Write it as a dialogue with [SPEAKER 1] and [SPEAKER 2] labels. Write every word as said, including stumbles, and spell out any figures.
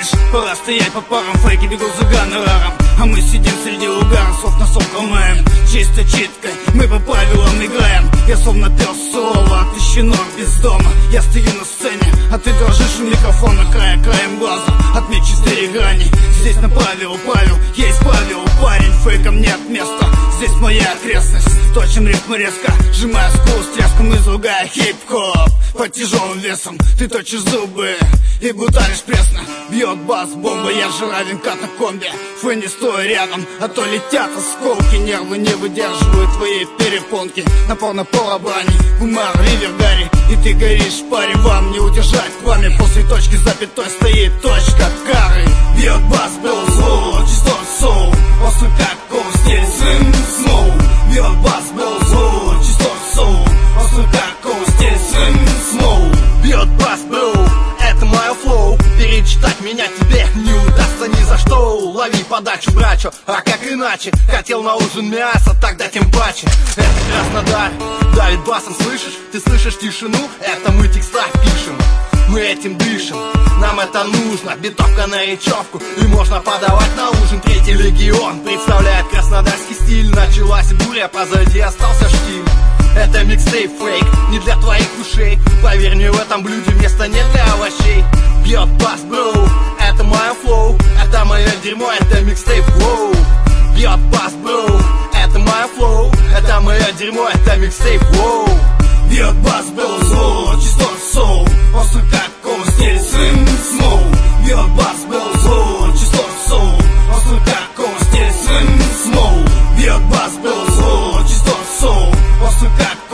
[SPEAKER 1] говоришь, пора стоять по парам, фейки бегут за гонораром, а мы сидим среди угаров, слов на слов ломаем. Чисто читкой, мы по правилам играем. Я словно пес слова, а ты щенок без дома. Я стою на сцене, а ты дрожишь у микрофона, края краем глаза, отметь четыре грани. Здесь на правилу правил, я исправил, парень, фейком нет места. Здесь моя окрестность, точим ритм резко, сжимая скулу с треском, изругая хип-хоп. Под тяжелым весом ты точишь зубы и буталишь пресно. Бьет бас-бомба, я жиравин катакомбе. Фэ не стой рядом, а то летят осколки. Нервы не выдерживают твоей перепонки. Напор на брани, Умар, Ривер, Гарри. И ты горишь, парень, вам не удержать пламя. После точки запятой стоит точка кары. Бьет бас-бомба, зло, чисто соул. Острый как кол, стиль, сын, сноу. Бьет бас-бомба, зло, чисто соул. Острый как кол, стиль, сын, сноу.
[SPEAKER 2] Бьет бас-бомба, это мое флоу. Перечитать меня тебе не удастся ни за что. Лови подачу, брачо, а как иначе? Хотел на ужин мясо, тогда тем паче. Это Краснодар, давит басом, слышишь? Ты слышишь тишину? Это мы текста пишем, мы этим дышим. Нам это нужно, битовка на речевку, и можно подавать на ужин. Третий легион представляет краснодарский стиль. Началась буря, позади остался штиль. Это микстейп фейк, не для твоих ушей. Поверь мне, в этом блюде места нет для овощей. Бьет бас, бро, это мое флоу. Это мое дерьмо, это микстейп, воу. Бьет бас, бро, это мое флоу. Это мое дерьмо, это микстейп, воу.
[SPEAKER 1] Бьет бас, бро, зло, чисто соул. Острый как кол, стиль, сын, сноу. Бьет бас, бро, зло, чисто соул. Острый как кол, стиль, сын, сноу. Бьет бас, бро, зло, чисто соул. Острый как